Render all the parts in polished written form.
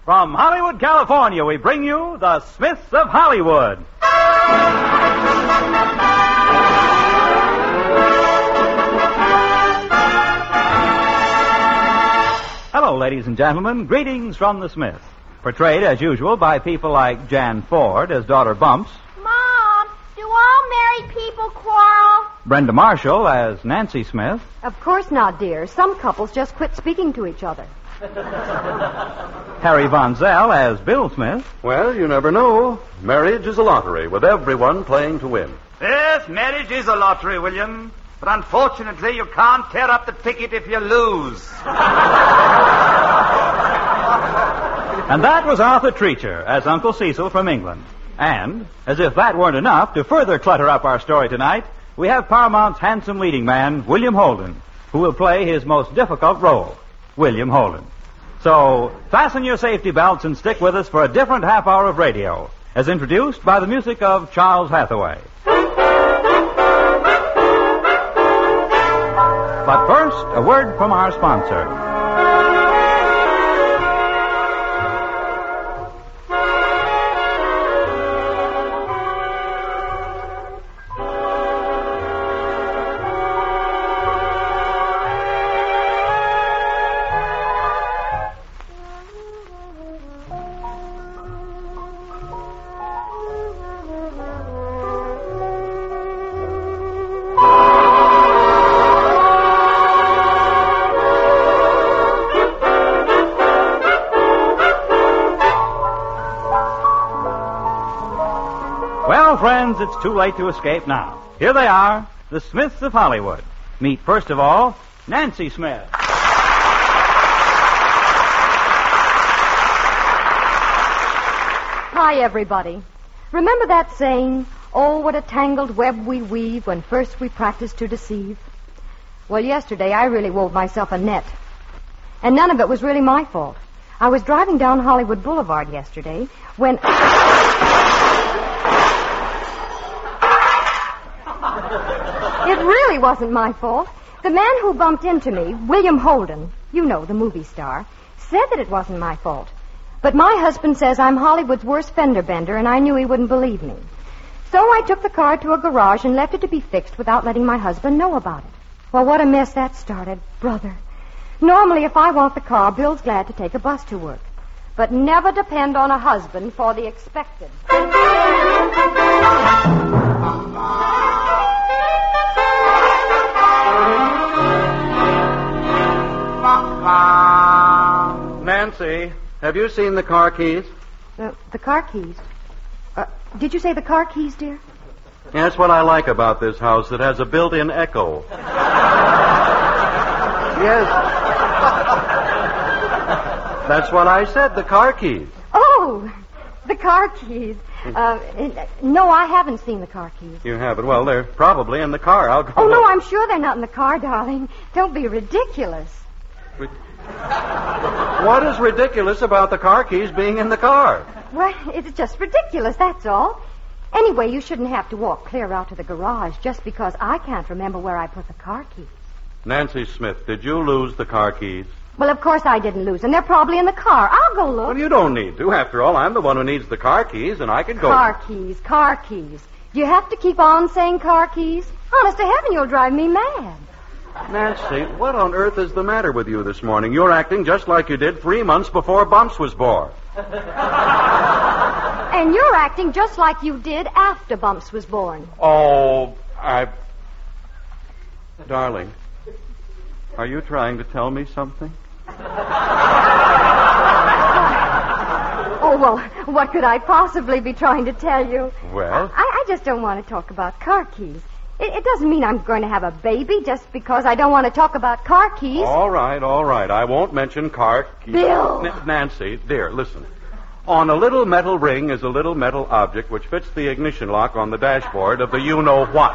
From Hollywood, California, we bring you the Smiths of Hollywood. Hello, ladies and gentlemen. Greetings from the Smiths. Portrayed, as usual, by people like Jan Ford as daughter Bumps. Mom, do all married people quarrel? Brenda Marshall as Nancy Smith. Of course not, dear. Some couples just quit speaking to each other. Harry Von Zell as Bill Smith. Well, you never know. Marriage is a lottery with everyone playing to win. Yes, marriage is a lottery, William. But unfortunately, you can't tear up the ticket if you lose. And that was Arthur Treacher as Uncle Cecil from England. And, as if that weren't enough, to further clutter up our story tonight, we have Paramount's handsome leading man, William Holden, who will play his most difficult role, William Holden. So, fasten your safety belts and stick with us for a different half hour of radio, as introduced by the music of Charles Hathaway. But first, a word from our sponsor. Well, friends, it's too late to escape now. Here they are, the Smiths of Hollywood. Meet, first of all, Nancy Smith. Hi, everybody. Remember that saying, "Oh, what a tangled web we weave when first we practice to deceive"? Well, yesterday I really wove myself a net. And none of it was really my fault. I was driving down Hollywood Boulevard yesterday when... It really wasn't my fault. The man who bumped into me, William Holden, you know, the movie star, said that it wasn't my fault. But my husband says I'm Hollywood's worst fender bender, and I knew he wouldn't believe me. So I took the car to a garage and left it to be fixed without letting my husband know about it. Well, what a mess that started, brother. Normally, if I want the car, Bill's glad to take a bus to work. But never depend on a husband for the expected. Nancy, have you seen the car keys? The car keys? Did you say the car keys, dear? That's what I like about this house. It has a built-in echo. Yes. That's what I said, the car keys. Oh, the car keys. No, I haven't seen the car keys. You haven't? Well, they're probably in the car. I'll go. Oh, no, I'm sure they're not in the car, darling. Don't be ridiculous. What is ridiculous about the car keys being in the car? Well, it's just ridiculous, that's all. Anyway, you shouldn't have to walk clear out to the garage just because I can't remember where I put the car keys. Nancy Smith, did you lose the car keys? Well, of course I didn't lose them. They're probably in the car. I'll go look. Well, you don't need to. After all, I'm the one who needs the car keys, and I can go. Car keys, car keys. Do you have to keep on saying car keys? Honest to heaven, you'll drive me mad. Nancy, what on earth is the matter with you this morning? You're acting just like you did 3 months before Bumps was born. And you're acting just like you did after Bumps was born. Oh, Darling, are you trying to tell me something? Oh, well, what could I possibly be trying to tell you? Well? I just don't want to talk about car keys. It doesn't mean I'm going to have a baby just because I don't want to talk about car keys. All right. I won't mention car keys. Bill! Nancy, dear, listen. On a little metal ring is a little metal object which fits the ignition lock on the dashboard of the you-know-what.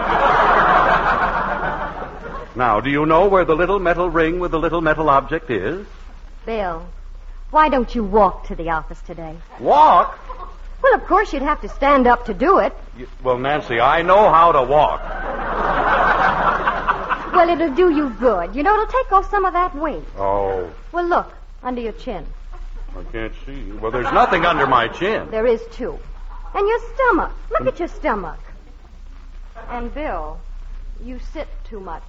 Now, do you know where the little metal ring with the little metal object is? Bill, why don't you walk to the office today? Walk? Well, of course you'd have to stand up to do it. Well, Nancy, I know how to walk. Well, it'll do you good. You know, it'll take off some of that weight. Oh. Well, look, under your chin. I can't see. Well, there's nothing under my chin. There is, too. And your stomach. Look at your stomach. And, Bill, you sit too much.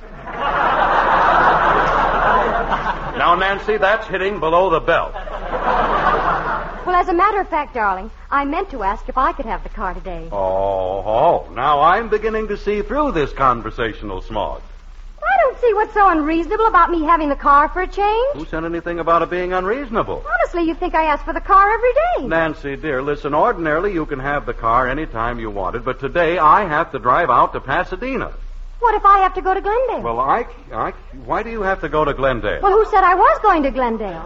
Now, Nancy, that's hitting below the belt. Well, as a matter of fact, darling, I meant to ask if I could have the car today. Oh, now I'm beginning to see through this conversational smog. I don't see what's so unreasonable about me having the car for a change. Who said anything about it being unreasonable? Honestly, you'd think I ask for the car every day. Nancy, dear, listen, ordinarily you can have the car any time you want it, but today I have to drive out to Pasadena. What if I have to go to Glendale? Well, why do you have to go to Glendale? Well, who said I was going to Glendale?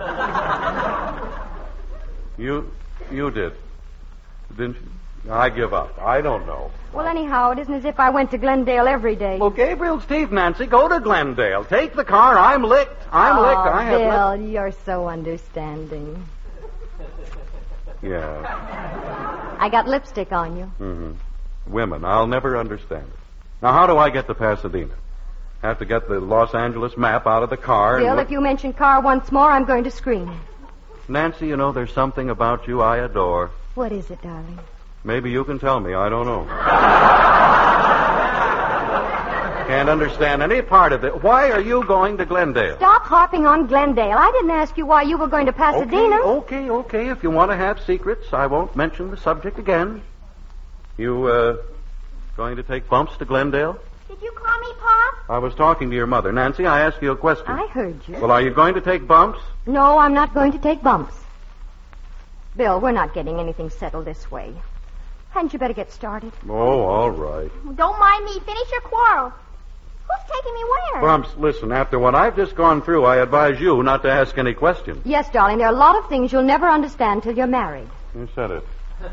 You did. Didn't you? I give up. I don't know. Well, anyhow, it isn't as if I went to Glendale every day. Well, Gabriel's teeth, Nancy. Go to Glendale. Take the car. I'm licked. I have Bill, you're so understanding. Yeah. I got lipstick on you. Mm-hmm. Women, I'll never understand it. Now, how do I get to Pasadena? Have to get the Los Angeles map out of the car. Bill, if you mention car once more, I'm going to scream. Nancy, you know, there's something about you I adore. What is it, darling? Maybe you can tell me. I don't know. Can't understand any part of it. Why are you going to Glendale? Stop harping on Glendale. I didn't ask you why you were going to Pasadena. Okay. If you want to have secrets, I won't mention the subject again. You, going to take bumps to Glendale? Did you call me, Pop? I was talking to your mother. Nancy, I asked you a question. I heard you. Well, are you going to take bumps? No, I'm not going to take bumps. Bill, we're not getting anything settled this way. Hadn't you better get started? Oh, all right. Don't mind me. Finish your quarrel. Who's taking me where? Bumps, listen, after what I've just gone through, I advise you not to ask any questions. Yes, darling, there are a lot of things you'll never understand till you're married. You said it.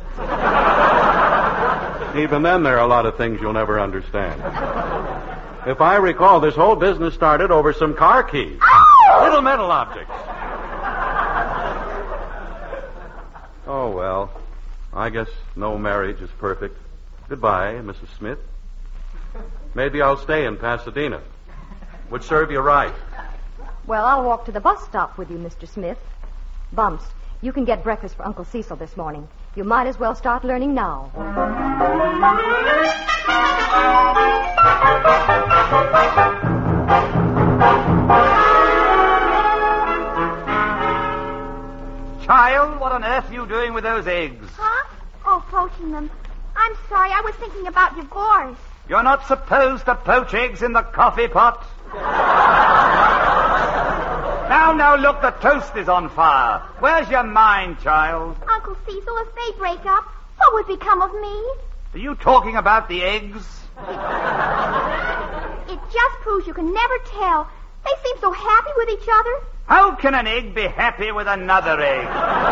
Even then, there are a lot of things you'll never understand. If I recall, this whole business started over some car keys. Oh! Little metal objects. Oh, well, I guess no marriage is perfect. Goodbye, Mrs. Smith. Maybe I'll stay in Pasadena. Would serve you right. Well, I'll walk to the bus stop with you, Mr. Smith. Bumps, you can get breakfast for Uncle Cecil this morning. You might as well start learning now. Child, what on earth are you doing with those eggs? Huh? Oh, poaching them. I'm sorry. I was thinking about divorce. You're not supposed to poach eggs in the coffee pot. Now, look, the toast is on fire. Where's your mind, child? Uncle Cecil, if they break up, what would become of me? Are you talking about the eggs? It just proves you can never tell. They seem so happy with each other. How can an egg be happy with another egg?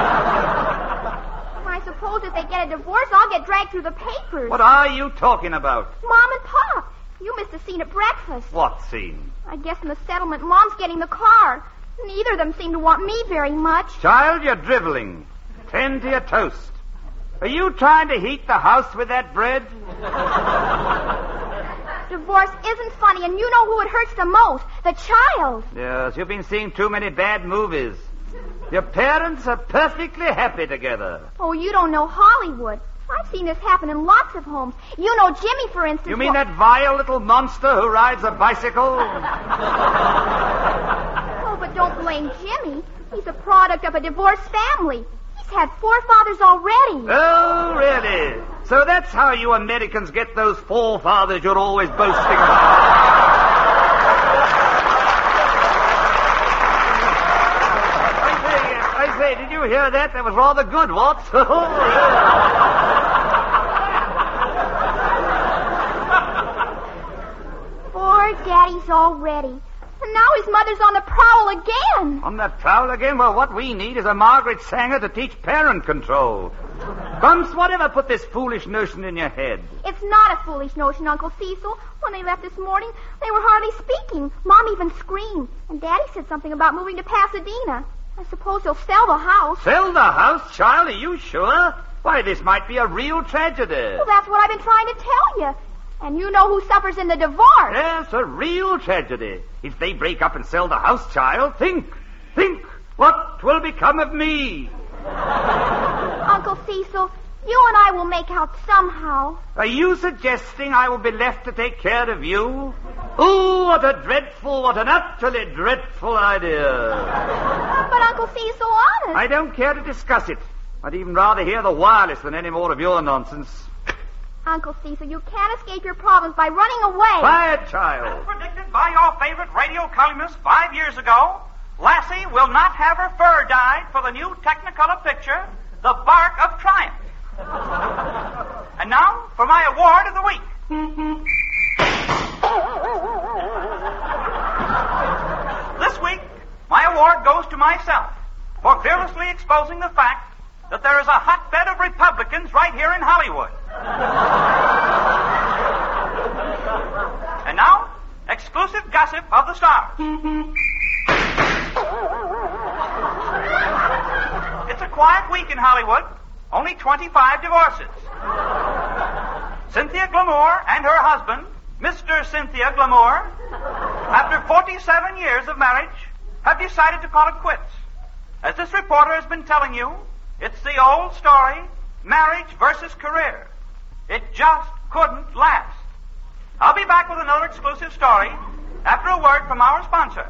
I suppose if they get a divorce, I'll get dragged through the papers. What are you talking about? Mom and Pop, you missed the scene at breakfast. What scene? I guess in the settlement, Mom's getting the car. Neither of them seem to want me very much. Child, you're driveling. Tend to your toast. Are you trying to heat the house with that bread? Divorce isn't funny, and you know who it hurts the most, the child. Yes, you've been seeing too many bad movies. Your parents are perfectly happy together. Oh, you don't know Hollywood. I've seen this happen in lots of homes. You know Jimmy, for instance. You mean that vile little monster who rides a bicycle? Oh, but don't blame Jimmy. He's a product of a divorced family. He's had 4 fathers already. Oh, really? So that's how you Americans get those forefathers you're always boasting about. I say, did you hear that? That was rather good, what? Poor Daddy's already. And now his mother's on the prowl again. On the prowl again? Well, what we need is a Margaret Sanger to teach parent control. Bumps, whatever put this foolish notion in your head? It's not a foolish notion, Uncle Cecil. When they left this morning, they were hardly speaking. Mom even screamed. And Daddy said something about moving to Pasadena. I suppose he'll sell the house. Sell the house, child? Are you sure? Why, this might be a real tragedy. Well, that's what I've been trying to tell you. And you know who suffers in the divorce. Yes, a real tragedy. If they break up and sell the house, child, think. What will become of me? Uncle Cecil, you and I will make out somehow. Are you suggesting I will be left to take care of you? Oh, what an utterly dreadful idea. But Uncle Cecil, honest. I don't care to discuss it. I'd even rather hear the wireless than any more of your nonsense. Uncle Cecil, you can't escape your problems by running away. Quiet, child. As predicted by your favorite radio columnist 5 years ago, Lassie will not have her fur dyed for the new Technicolor picture, The Bark of Triumph. And now for my award of the week. This week, my award goes to myself for fearlessly exposing the fact that there is a hotbed of Republicans right here in Hollywood. And now, exclusive gossip of the stars. It's a quiet week in Hollywood. Only 25 divorces. Cynthia Glamour and her husband, Mr. Cynthia Glamour, after 47 years of marriage, have decided to call it quits. As this reporter has been telling you, it's the old story, marriage versus career. It just couldn't last. I'll be back with another exclusive story after a word from our sponsor.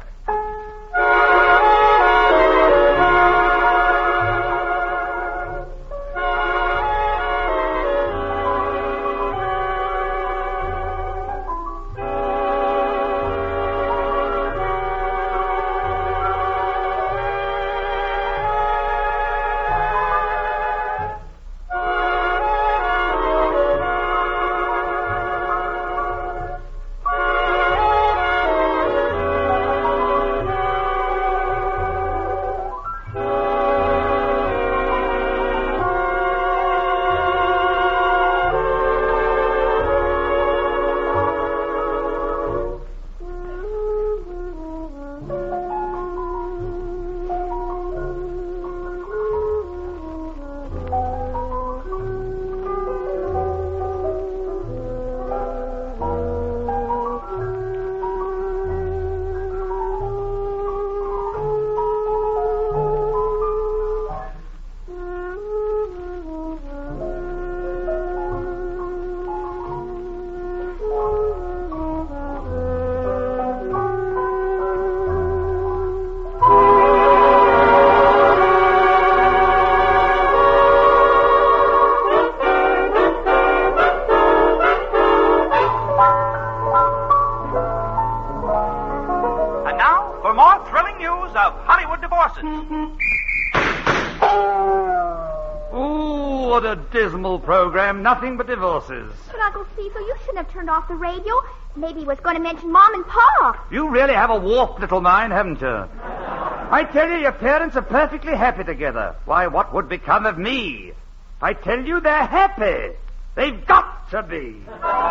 Ooh, what a dismal program. Nothing but divorces. But Uncle Cecil, you shouldn't have turned off the radio. Maybe he was going to mention Mom and Pa. You really have a warped little mind, haven't you? I tell you, your parents are perfectly happy together. Why, what would become of me? I tell you, they're happy. They've got to be.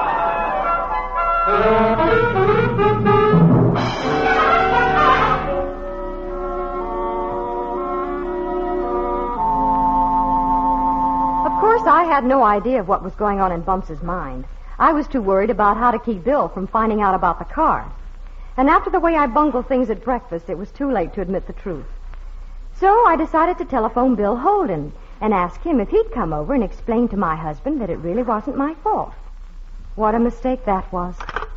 Of course, I had no idea of what was going on in Bumps' mind. I was too worried about how to keep Bill from finding out about the car. And after the way I bungled things at breakfast, it was too late to admit the truth. So I decided to telephone Bill Holden and ask him if he'd come over and explain to my husband that it really wasn't my fault. What a mistake that was.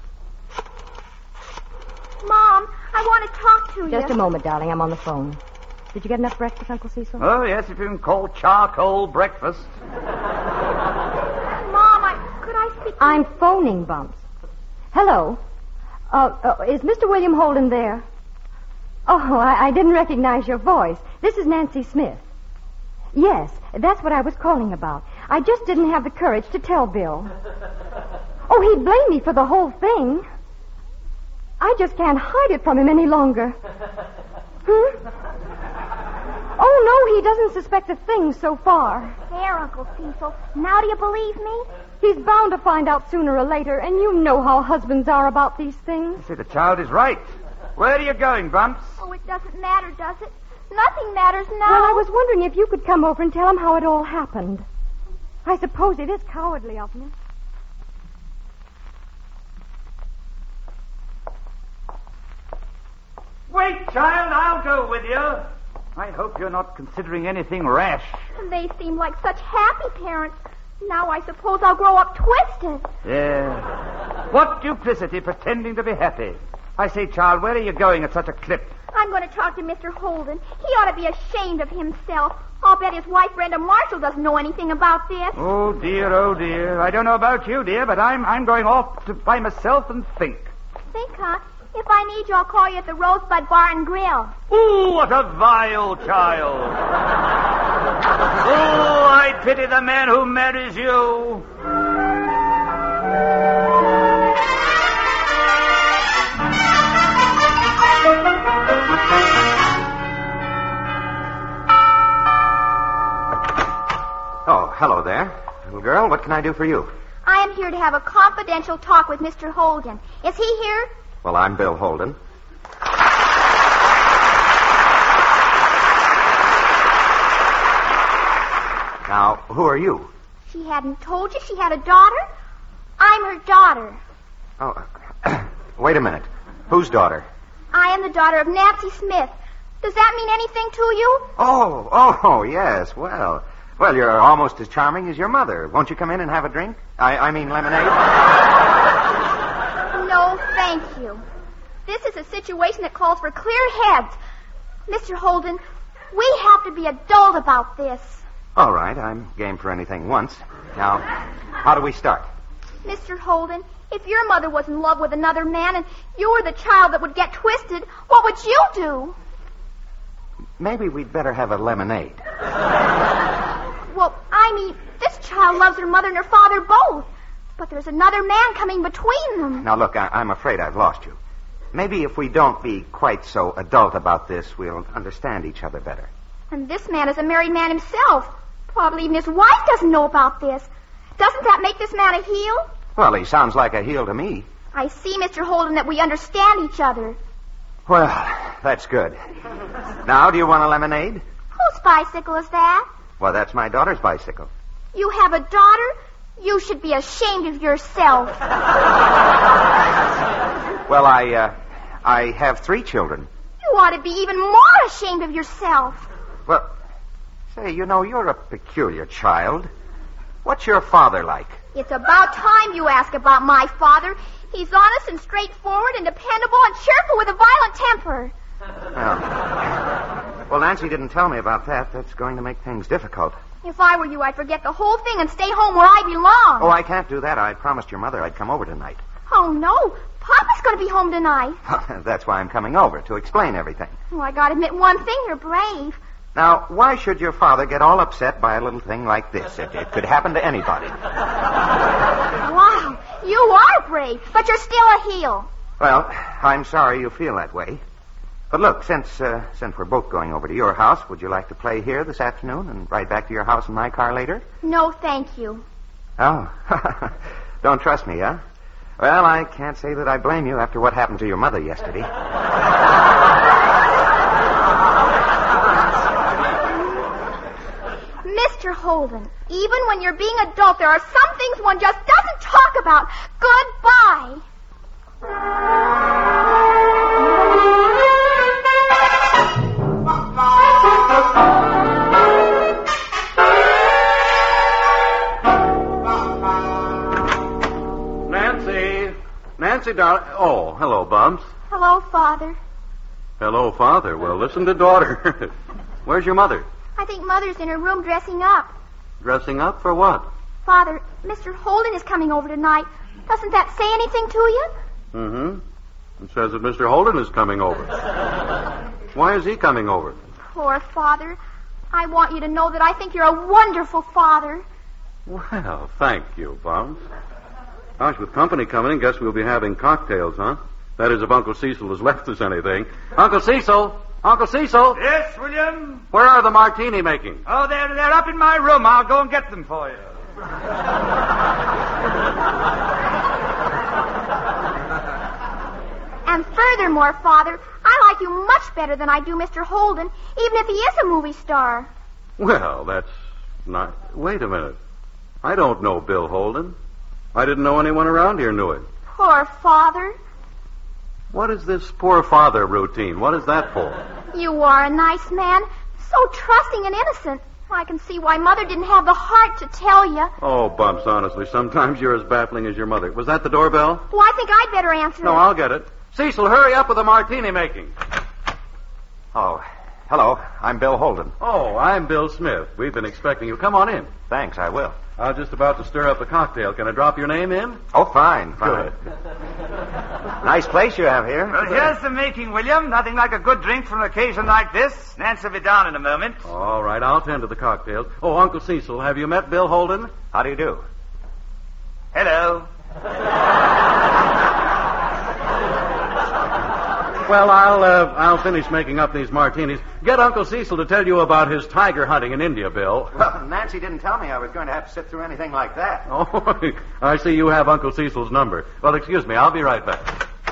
Mom, I want to talk to you. Just a moment, darling. I'm on the phone. Did you get enough breakfast, Uncle Cecil? Oh, yes, if you can call charcoal breakfast. Mom, could I speak to I'm phoning, Bumps. Hello. Is Mr. William Holden there? Oh, I didn't recognize your voice. This is Nancy Smith. Yes, that's what I was calling about. I just didn't have the courage to tell Bill. Oh, he'd blame me for the whole thing. I just can't hide it from him any longer. Oh, no, he doesn't suspect a thing so far. There, Uncle Cecil. Now do you believe me? He's bound to find out sooner or later, and you know how husbands are about these things. See, the child is right. Where are you going, Bumps? Oh, it doesn't matter, does it? Nothing matters now. Well, I was wondering if you could come over and tell him how it all happened. I suppose it is cowardly of me. Wait, child, I'll go with you. I hope you're not considering anything rash. They seem like such happy parents. Now I suppose I'll grow up twisted. Yeah. What duplicity pretending to be happy. I say, child, where are you going at such a clip? I'm going to talk to Mr. Holden. He ought to be ashamed of himself. I'll bet his wife, Brenda Marshall, doesn't know anything about this. Oh, dear, oh, dear. I don't know about you, dear, but I'm going off by myself and think. Think, huh? If I need you, I'll call you at the Rosebud Bar and Grill. Ooh, what a vile child. Oh, I pity the man who marries you. Oh, hello there. Little girl, what can I do for you? I am here to have a confidential talk with Mr. Holden. Is he here? Well, I'm Bill Holden. Now, who are you? She hadn't told you she had a daughter? I'm her daughter. Oh, wait a minute. Whose daughter? I am the daughter of Nancy Smith. Does that mean anything to you? Oh, yes. Well, you're almost as charming as your mother. Won't you come in and have a drink? I mean lemonade. No, thank you. This is a situation that calls for clear heads. Mr. Holden, we have to be adult about this. All right, I'm game for anything once. Now, how do we start? Mr. Holden, if your mother was in love with another man and you were the child that would get twisted, what would you do? Maybe we'd better have a lemonade. Well, I mean, this child loves her mother and her father both. But there's another man coming between them. Now, look, I'm afraid I've lost you. Maybe if we don't be quite so adult about this, we'll understand each other better. And this man is a married man himself. Probably even his wife doesn't know about this. Doesn't that make this man a heel? Well, he sounds like a heel to me. I see, Mr. Holden, that we understand each other. Well, that's good. Now, do you want a lemonade? Whose bicycle is that? Well, that's my daughter's bicycle. You have a daughter? You should be ashamed of yourself. Well, I have 3 children. You ought to be even more ashamed of yourself. Well, say, you're a peculiar child. What's your father like? It's about time you ask about my father. He's honest and straightforward and dependable and cheerful with a violent temper. Well, Nancy didn't tell me about that. That's going to make things difficult. If I were you, I'd forget the whole thing and stay home where I belong. Oh, I can't do that. I promised your mother I'd come over tonight. Oh, no. Papa's going to be home tonight. That's why I'm coming over, to explain everything. Oh, I got to admit one thing. You're brave. Now, why should your father get all upset by a little thing like this? It could happen to anybody. Wow. You are brave, but you're still a heel. Well, I'm sorry you feel that way. But look, since we're both going over to your house, would you like to play here this afternoon and ride back to your house in my car later? No, thank you. Oh. Don't trust me, huh? Well, I can't say that I blame you after what happened to your mother yesterday. Mr. Holden, even when you're being adult, there are some things one just doesn't talk about. Goodbye. Nancy, darling. Oh, hello, Bumps. Hello, Father. Hello, Father. Well, listen to daughter. Where's your mother? I think Mother's in her room dressing up. Dressing up for what? Father, Mr. Holden is coming over tonight. Doesn't that say anything to you? Mm-hmm. It says that Mr. Holden is coming over. Why is he coming over? Poor Father. I want you to know that I think you're a wonderful father. Well, thank you, Bumps. Gosh, with company coming in, guess we'll be having cocktails, huh? That is, if Uncle Cecil has left us anything. Uncle Cecil! Uncle Cecil! Yes, William? Where are the martini making? Oh, they're up in my room. I'll go and get them for you. And furthermore, Father, I like you much better than I do Mr. Holden, even if he is a movie star. Well, that's not... Wait a minute. I don't know Bill Holden. I didn't know anyone around here knew him. Poor Father. What is this poor father routine? What is that for? You are a nice man. So trusting and innocent. I can see why Mother didn't have the heart to tell you. Oh, Bumps, honestly, sometimes you're as baffling as your mother. Was that the doorbell? Well, I think I'd better answer No, it. I'll get it. Cecil, hurry up with the martini making. Oh, hello. I'm Bill Holden. Oh, I'm Bill Smith. We've been expecting you. Come on in. Thanks, I will. I was just about to stir up a cocktail. Can I drop your name in? Oh, fine. Good. Nice place you have here. Well, here's the making, William. Nothing like a good drink for an occasion like this. Nancy will be down in a moment. All right, I'll tend to the cocktails. Oh, Uncle Cecil, have you met Bill Holden? How do you do? Hello. Well, I'll finish making up these martinis. Get Uncle Cecil to tell you about his tiger hunting in India, Bill. Well, Nancy didn't tell me I was going to have to sit through anything like that. Oh, I see you have Uncle Cecil's number. Well, excuse me, I'll be right back.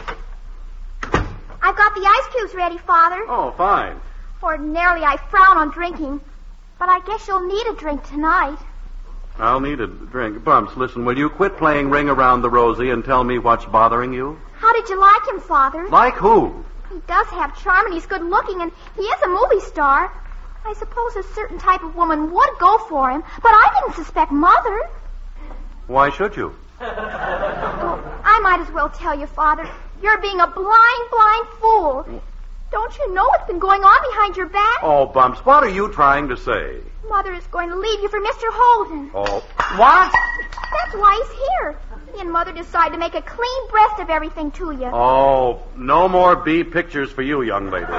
I've got the ice cubes ready, Father. Oh, fine. Ordinarily, I frown on drinking, but I guess you'll need a drink tonight. I'll need a drink. Bumps, listen, will you quit playing Ring Around the Rosie and tell me what's bothering you? How did you like him, Father? Like who? He does have charm, and he's good-looking, and he is a movie star. I suppose a certain type of woman would go for him, but I didn't suspect Mother. Why should you? Oh, I might as well tell you, Father. You're being a blind fool. Don't you know what's been going on behind your back? Oh, Bumps, what are you trying to say? Mother is going to leave you for Mr. Holden. Oh, What? That's why he's here. He and Mother decided to make a clean breast of everything to you. oh, no more B pictures for you, young lady.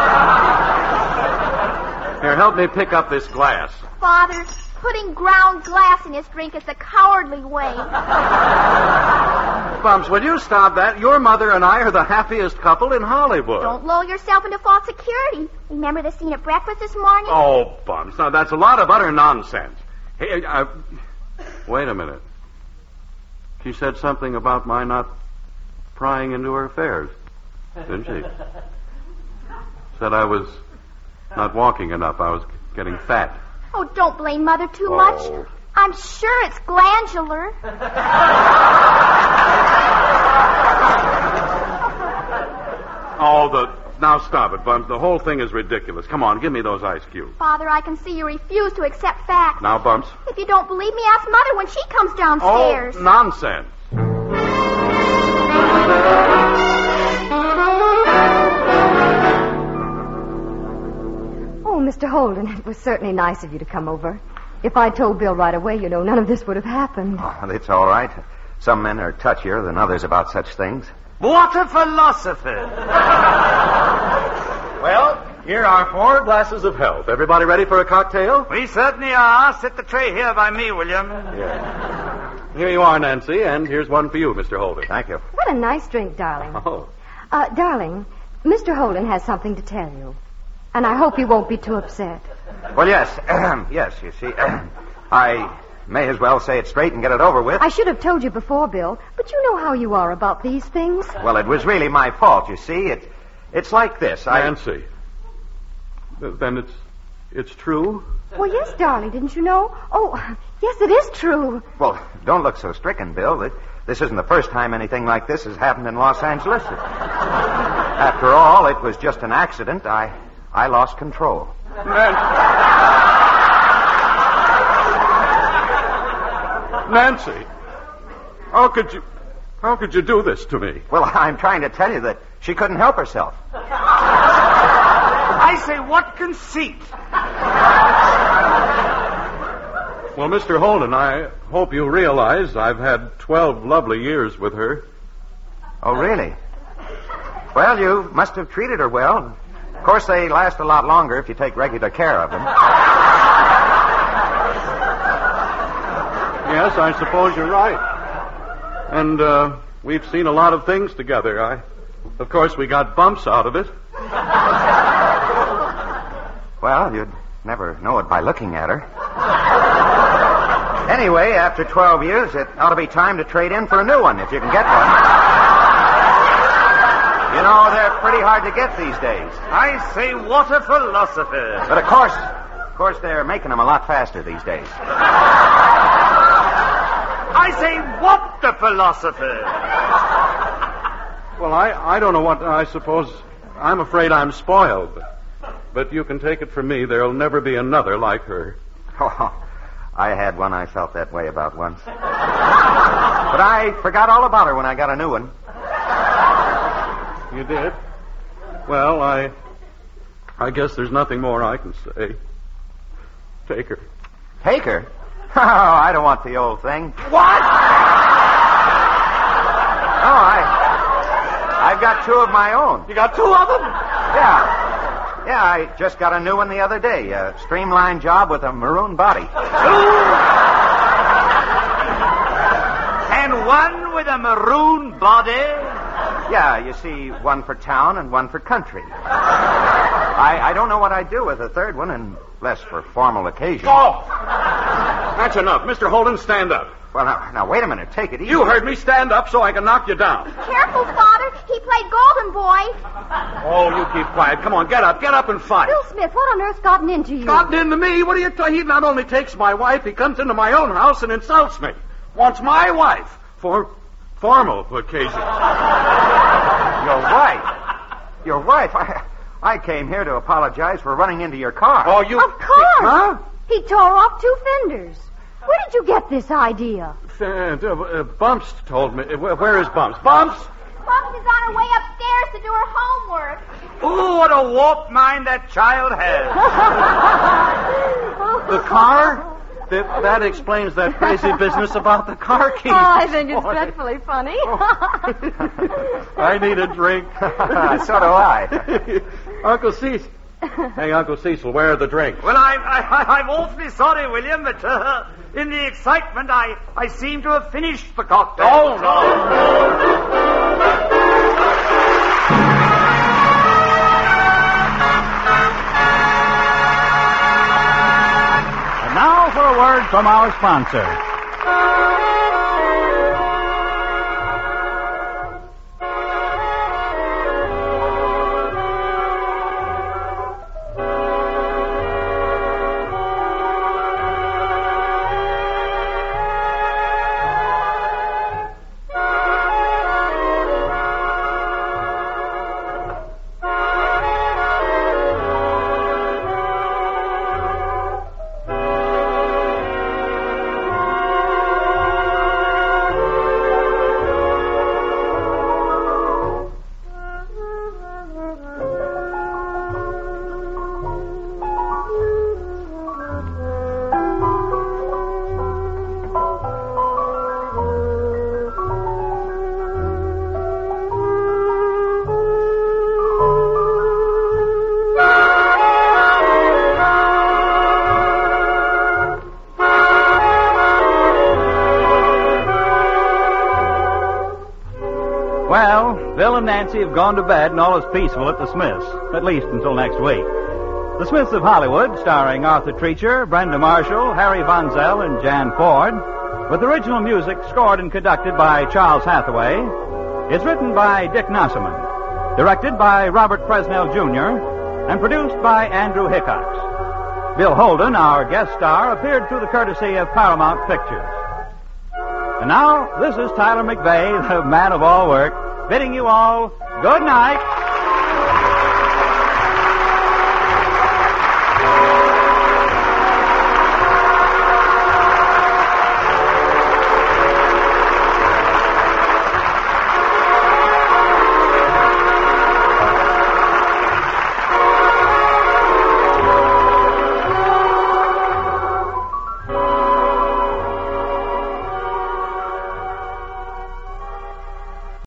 Here, help me pick up this glass. Father, putting ground glass in his drink is a cowardly way. Bumps, will you stop that? Your mother and I are the happiest couple in Hollywood. Don't lull yourself into false security. Remember the scene at breakfast this morning? Oh, Bumps, now that's a lot of utter nonsense. Hey, wait a minute. She said something about my not prying into her affairs, didn't she? Said I was not walking enough. I was getting fat. Oh, don't blame Mother too much. I'm sure it's glandular. Now stop it, Bumps. The whole thing is ridiculous. Come on, give me those ice cubes. Father, I can see you refuse to accept facts. Now, Bumps. If you don't believe me, ask Mother when she comes downstairs. Oh, nonsense. Oh, Mr. Holden, it was certainly nice of you to come over. If I'd told Bill right away, you know, none of this would have happened. Oh, it's all right. Some men are touchier than others about such things. What a philosopher. Well, here are 4 glasses of health. Everybody ready for a cocktail? We certainly are. Set the tray here by me, William. Yeah. Here you are, Nancy, and here's one for you, Mr. Holden. Thank you. What a nice drink, darling. Oh. Darling, Mr. Holden has something to tell you. And I hope you won't be too upset. Well, yes. Yes, you see. I may as well say it straight and get it over with. I should have told you before, Bill, but you know how you are about these things. Well, it was really my fault, you see. It's like this. Nancy. Then it's true? Well, yes, darling, didn't you know? Oh, yes, it is true. Well, don't look so stricken, Bill. This isn't the first time anything like this has happened in Los Angeles. After all, it was just an accident. I lost control. Nancy, how could you do this to me? Well, I'm trying to tell you that she couldn't help herself. I say, what conceit. Well, Mr. Holden, I hope you realize I've had 12 lovely years with her. Oh, really? Well, you must have treated her well. Of course, they last a lot longer if you take regular care of them. Yes, I suppose you're right. And we've seen a lot of things together. Of course, we got bumps out of it. Well, you'd never know it by looking at her. Anyway, after 12 years, it ought to be time to trade in for a new one, if you can get one. You know, they're pretty hard to get these days. I say, what a philosopher. But of course, they're making them a lot faster these days. I say, what a philosopher. Well, I don't know what I suppose. I'm afraid I'm spoiled. but you can take it from me, there'll never be another like her. Oh, I had one I felt that way about once. But I forgot all about her when I got a new one. You did? Well, I guess there's nothing more I can say. Take her. Take her? Oh, I don't want the old thing. What? No, I've got two of my own. You got two of them? Yeah, I just got a new one the other day. A streamlined job with a maroon body. And one with a maroon body? Yeah, you see, one for town and one for country. I don't know what I'd do with a third one unless for formal occasions. Oh! That's enough. Mr. Holden, stand up. Well, now, wait a minute. Take it easy. You heard me. Stand up so I can knock you down. Careful, Father. He played Golden Boy. Oh, you keep quiet. Come on, get up and fight. Bill Smith, what on earth's gotten into you? Gotten into me? What are you talking? He not only takes my wife, he comes into my own house and insults me. Wants my wife for formal occasions. Your wife? I came here to apologize for running into your car. Oh, you... Of course. Huh? He tore off 2 fenders. Where did you get this idea? Bumps told me. Where is Bumps? Bumps? Bumps is on her way upstairs to do her homework. Ooh, what a warped mind that child has. The car? That explains that crazy business about the car keys. Oh, I think it's dreadfully funny. I need a drink. So do I. Uncle Cecil. Hey, Uncle Cecil, where are the drinks? Well, I'm awfully sorry, William, but in the excitement, I seem to have finished the cocktail. Oh, no. And now for a word from our sponsor. Well, Bill and Nancy have gone to bed and all is peaceful at the Smiths, at least until next week. The Smiths of Hollywood, starring Arthur Treacher, Brenda Marshall, Harry Von Zell, and Jan Ford, with original music scored and conducted by Charles Hathaway, is written by Dick Nosserman, directed by Robert Fresnel Jr., and produced by Andrew Hickox. Bill Holden, our guest star, appeared through the courtesy of Paramount Pictures. And now, this is Tyler McVeigh, the man of all work, bidding you all good night.